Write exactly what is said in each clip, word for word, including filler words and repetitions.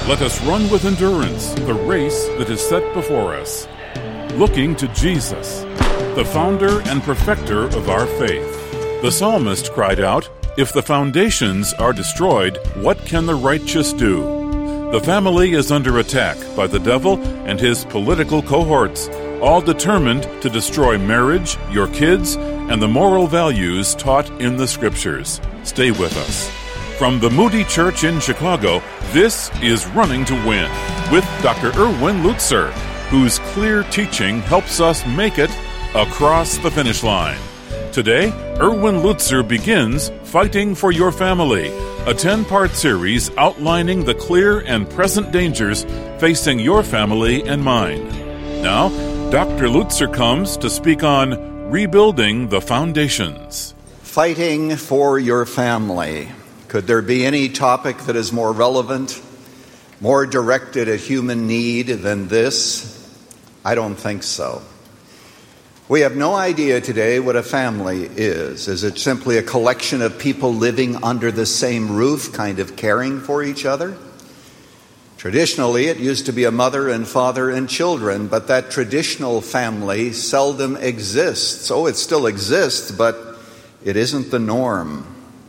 Let us run with endurance the race that is set before us, looking to Jesus, the founder and perfecter of our faith. The psalmist cried out, "If the foundations are destroyed, what can the righteous do?" The family is under attack by the devil and his political cohorts, all determined to destroy marriage, your kids, and the moral values taught in the Scriptures. Stay with us. From the Moody Church in Chicago, this is Running to Win with Doctor Erwin Lutzer, whose clear teaching helps us make it across the finish line. Today, Erwin Lutzer begins Fighting for Your Family, a ten-part series outlining the clear and present dangers facing your family and mine. Now, Doctor Lutzer comes to speak on Rebuilding the Foundations. Fighting for your family. Could there be any topic that is more relevant, more directed at human need than this? I don't think so. We have no idea today what a family is. Is it simply a collection of people living under the same roof, kind of caring for each other? Traditionally, it used to be a mother and father and children, but that traditional family seldom exists. Oh, it still exists, but it isn't the norm.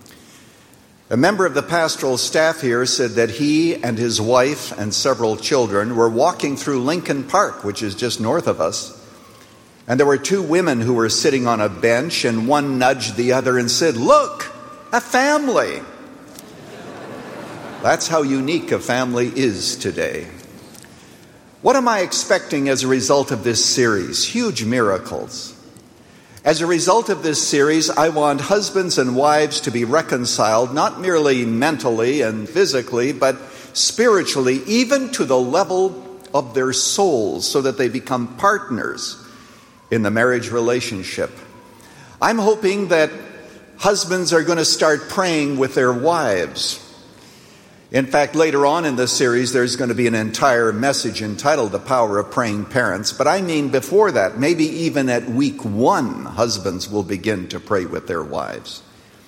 A member of the pastoral staff here said that he and his wife and several children were walking through Lincoln Park, which is just north of us. And there were two women who were sitting on a bench, and one nudged the other and said, "Look, a family." That's how unique a family is today. What am I expecting as a result of this series? Huge miracles. As a result of this series, I want husbands and wives to be reconciled, not merely mentally and physically, but spiritually, even to the level of their souls, so that they become partners in the marriage relationship. I'm hoping that husbands are going to start praying with their wives. In fact, later on in this series, there's going to be an entire message entitled The Power of Praying Parents. But I mean before that, maybe even at week one, husbands will begin to pray with their wives.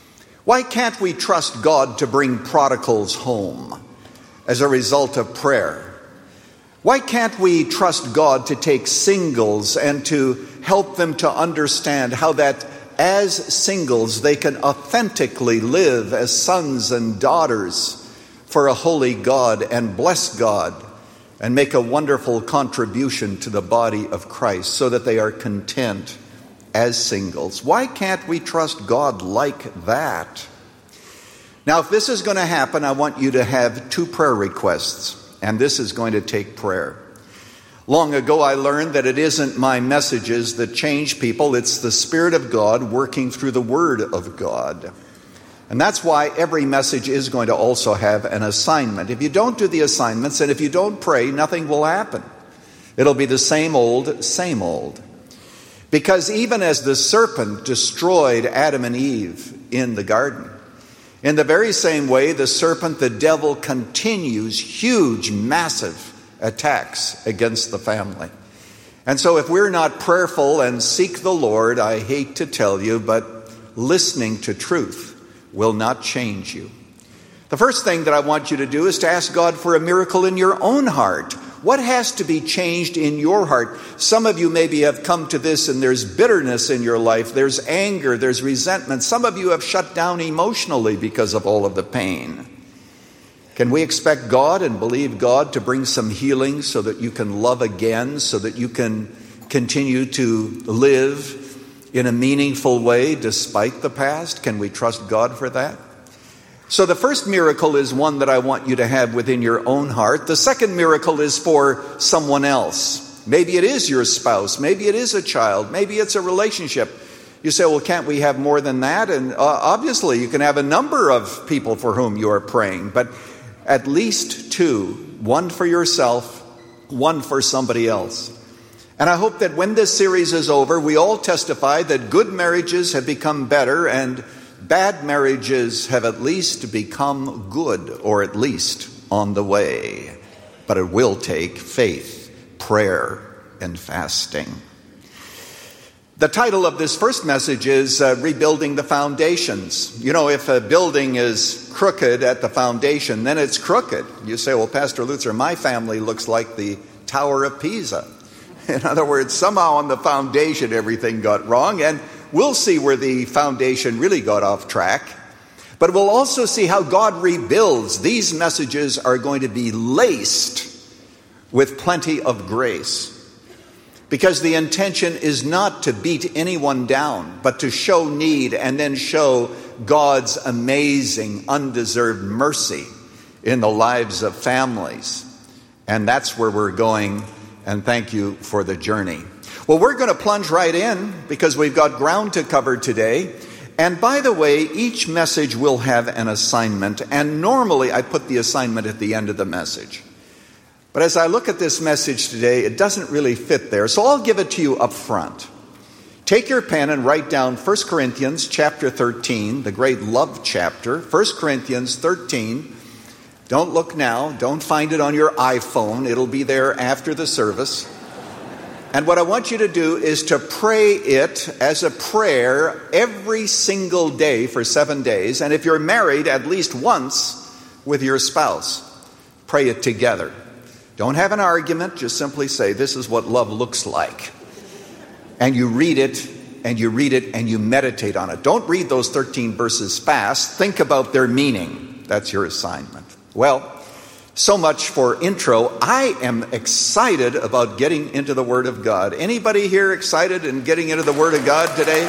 Why can't we trust God to bring prodigals home as a result of prayer? Why can't we trust God to take singles and to help them to understand how that as singles they can authentically live as sons and daughters for a holy God and bless God and make a wonderful contribution to the body of Christ so that they are content as singles? Why can't we trust God like that? Now, if this is going to happen, I want you to have two prayer requests. And this is going to take prayer. Long ago, I learned that it isn't my messages that change people. It's the Spirit of God working through the Word of God. And that's why every message is going to also have an assignment. If you don't do the assignments and if you don't pray, nothing will happen. It'll be the same old, same old. Because even as the serpent destroyed Adam and Eve in the garden, in the very same way, the serpent, the devil, continues huge, massive attacks against the family. And so if we're not prayerful and seek the Lord, I hate to tell you, but listening to truth will not change you. The first thing that I want you to do is to ask God for a miracle in your own heart. What has to be changed in your heart? Some of you maybe have come to this and there's bitterness in your life. There's anger. There's resentment. Some of you have shut down emotionally because of all of the pain. Can we expect God and believe God to bring some healing so that you can love again, so that you can continue to live in a meaningful way despite the past? Can we trust God for that? So the first miracle is one that I want you to have within your own heart. The second miracle is for someone else. Maybe it is your spouse. Maybe it is a child. Maybe it's a relationship. You say, well, can't we have more than that? And uh, obviously you can have a number of people for whom you are praying, but at least two, one for yourself, one for somebody else. And I hope that when this series is over, we all testify that good marriages have become better and bad marriages have at least become good, or at least on the way. But it will take faith, prayer, and fasting. The title of this first message is uh, Rebuilding the Foundations. You know, if a building is crooked at the foundation, then it's crooked. You say, well, Pastor Lutzer, my family looks like the Tower of Pisa. In other words, somehow on the foundation everything got wrong, and we'll see where the foundation really got off track. But we'll also see how God rebuilds. These messages are going to be laced with plenty of grace. Because the intention is not to beat anyone down, but to show need and then show God's amazing, undeserved mercy in the lives of families. And that's where we're going, and thank you for the journey. Well, we're going to plunge right in because we've got ground to cover today. And by the way, each message will have an assignment, and normally I put the assignment at the end of the message. But as I look at this message today, it doesn't really fit there, so I'll give it to you up front. Take your pen and write down First Corinthians chapter thirteen, the great love chapter. First Corinthians thirteen. Don't look now. Don't find it on your iPhone. It'll be there after the service. And what I want you to do is to pray it as a prayer every single day for seven days. And if you're married, at least once with your spouse. Pray it together. Don't have an argument, just simply say, this is what love looks like. And you read it, and you read it, and you meditate on it. Don't read those thirteen verses fast. Think about their meaning. That's your assignment. Well, so much for intro. I am excited about getting into the Word of God. Anybody here excited in getting into the Word of God today?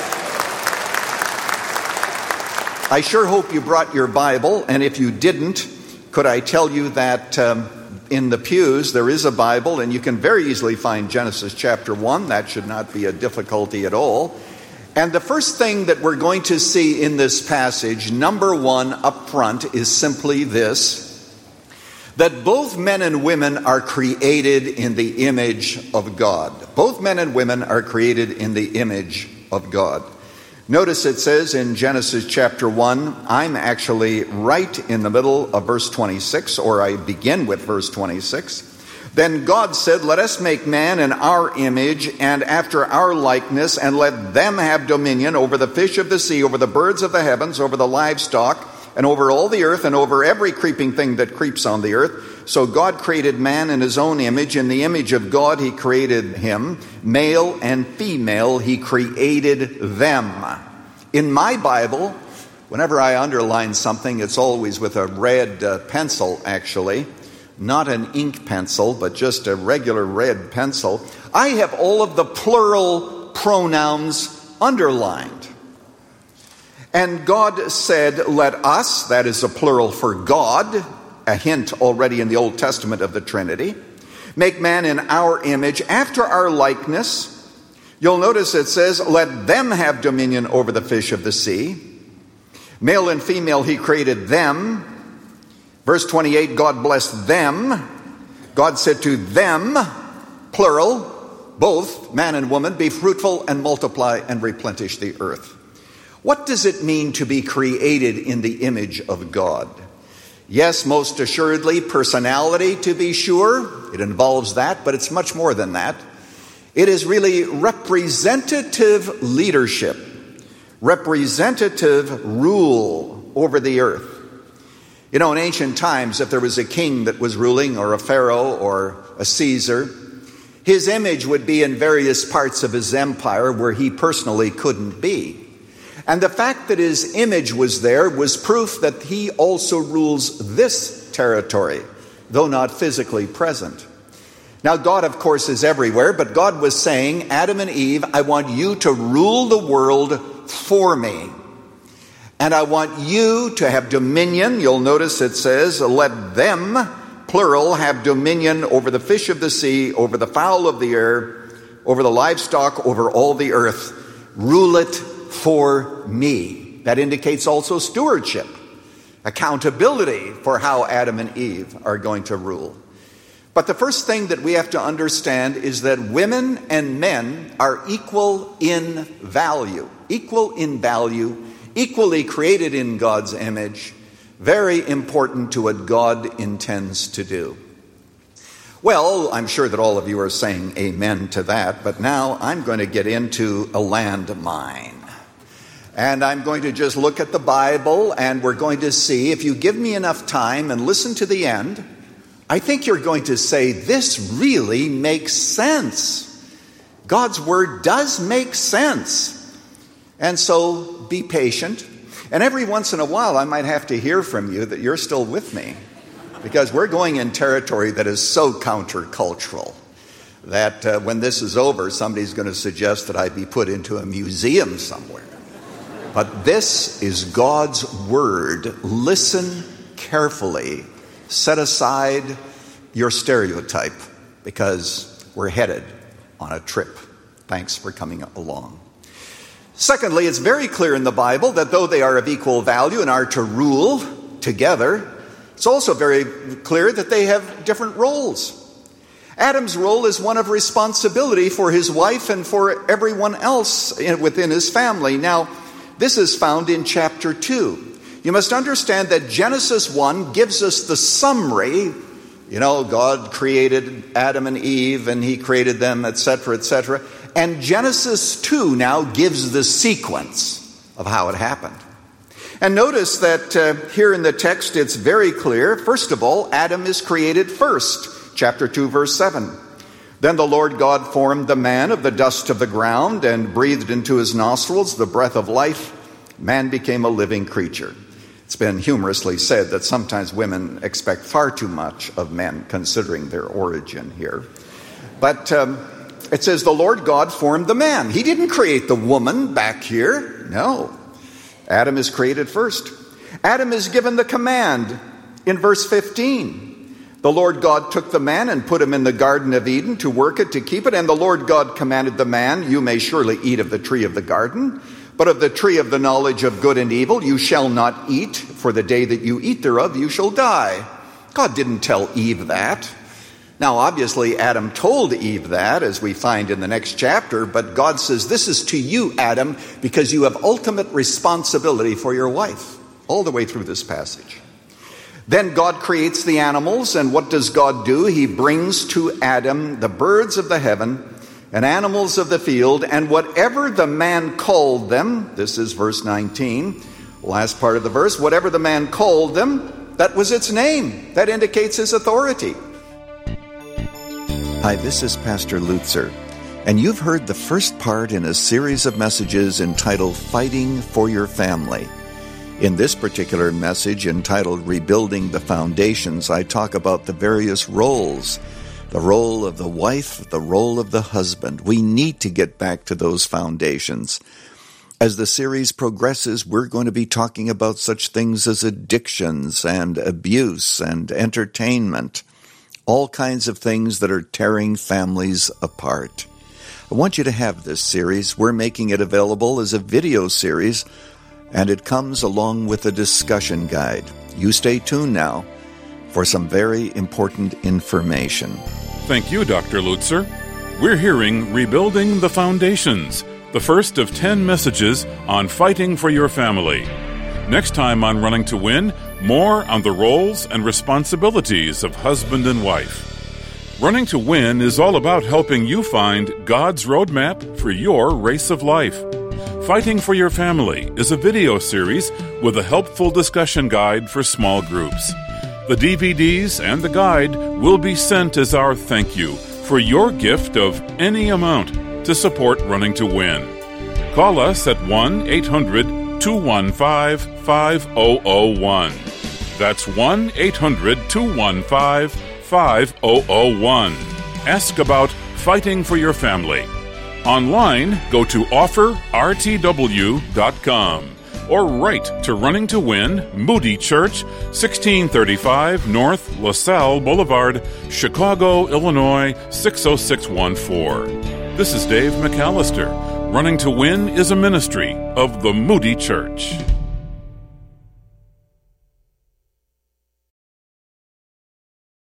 I sure hope you brought your Bible, and if you didn't, could I tell you that um, in the pews, there is a Bible, and you can very easily find Genesis chapter one. That should not be a difficulty at all. And the first thing that we're going to see in this passage, number one up front, is simply this: that both men and women are created in the image of God. Both men and women are created in the image of God. Notice it says in Genesis chapter one, I'm actually right in the middle of verse twenty-six, or I begin with verse twenty-six. Then God said, let us make man in our image and after our likeness, and let them have dominion over the fish of the sea, over the birds of the heavens, over the livestock, and over all the earth, and over every creeping thing that creeps on the earth. So God created man in his own image. In the image of God he created him. Male and female he created them. In my Bible, whenever I underline something, it's always with a red uh, pencil, actually. Not an ink pencil, but just a regular red pencil. I have all of the plural pronouns underlined. And God said, let us, that is a plural for God, a hint already in the Old Testament of the Trinity, make man in our image, after our likeness. You'll notice it says, let them have dominion over the fish of the sea. Male and female, he created them. Verse twenty-eight, God blessed them. God said to them, plural, both man and woman, be fruitful and multiply and replenish the earth. What does it mean to be created in the image of God? Yes, most assuredly, personality, to be sure. It involves that, but it's much more than that. It is really representative leadership, representative rule over the earth. You know, in ancient times, if there was a king that was ruling, or a pharaoh, or a Caesar, his image would be in various parts of his empire where he personally couldn't be. And the fact that his image was there was proof that he also rules this territory, though not physically present. Now, God, of course, is everywhere, but God was saying, Adam and Eve, I want you to rule the world for me. And I want you to have dominion. You'll notice it says, let them, plural, have dominion over the fish of the sea, over the fowl of the air, over the livestock, over all the earth. Rule it for me. That indicates also stewardship, accountability for how Adam and Eve are going to rule. But the first thing that we have to understand is that women and men are equal in value, equal in value, equally created in God's image, very important to what God intends to do. Well, I'm sure that all of you are saying amen to that, but now I'm going to get into a landmine. And I'm going to just look at the Bible, and we're going to see, if you give me enough time and listen to the end, I think you're going to say, this really makes sense. God's Word does make sense. And so be patient. And every once in a while, I might have to hear from you that you're still with me, because we're going in territory that is so countercultural that uh, when this is over, somebody's going to suggest that I be put into a museum somewhere. But this is God's Word. Listen carefully. Set aside your stereotype, because we're headed on a trip. Thanks for coming along. Secondly, it's very clear in the Bible that though they are of equal value and are to rule together, it's also very clear that they have different roles. Adam's role is one of responsibility for his wife and for everyone else within his family. Now, this is found in chapter two. You must understand that Genesis one gives us the summary. You know, God created Adam and Eve, and he created them, et cetera, et cetera. And Genesis two now gives the sequence of how it happened. And notice that uh, here in the text it's very clear. First of all, Adam is created first. Chapter two, verse seven. Then the Lord God formed the man of the dust of the ground and breathed into his nostrils the breath of life. Man became a living creature. It's been humorously said that sometimes women expect far too much of men, considering their origin here. But um, it says the Lord God formed the man. He didn't create the woman back here. No. Adam is created first. Adam is given the command in verse fifteen. The Lord God took the man and put him in the Garden of Eden to work it, to keep it. And the Lord God commanded the man, you may surely eat of the tree of the garden, but of the tree of the knowledge of good and evil you shall not eat, for the day that you eat thereof you shall die. God didn't tell Eve that. Now, obviously, Adam told Eve that, as we find in the next chapter, but God says, this is to you, Adam, because you have ultimate responsibility for your wife, all the way through this passage. Then God creates the animals, and what does God do? He brings to Adam the birds of the heaven and animals of the field, and whatever the man called them, this is verse nineteen, last part of the verse, whatever the man called them, that was its name. That indicates his authority. Hi, this is Pastor Lutzer, and you've heard the first part in a series of messages entitled Fighting for Your Family. In this particular message, entitled Rebuilding the Foundations, I talk about the various roles. The role of the wife, the role of the husband. We need to get back to those foundations. As the series progresses, we're going to be talking about such things as addictions and abuse and entertainment. All kinds of things that are tearing families apart. I want you to have this series. We're making it available as a video series, and it comes along with a discussion guide. You stay tuned now for some very important information. Thank you, Doctor Lutzer. We're hearing Rebuilding the Foundations, the first of ten messages on fighting for your family. Next time on Running to Win, more on the roles and responsibilities of husband and wife. Running to Win is all about helping you find God's roadmap for your race of life. Fighting for Your Family is a video series with a helpful discussion guide for small groups. The D V Ds and the guide will be sent as our thank you for your gift of any amount to support Running to Win. Call us at one eight hundred two one five five zero zero one. That's one eight hundred two one five five zero zero one. Ask about Fighting for Your Family. Online, go to offer r t w dot com or write to Running to Win, Moody Church, sixteen thirty-five North LaSalle Boulevard, Chicago, Illinois, six oh six one four. This is Dave McAllister. Running to Win is a ministry of the Moody Church.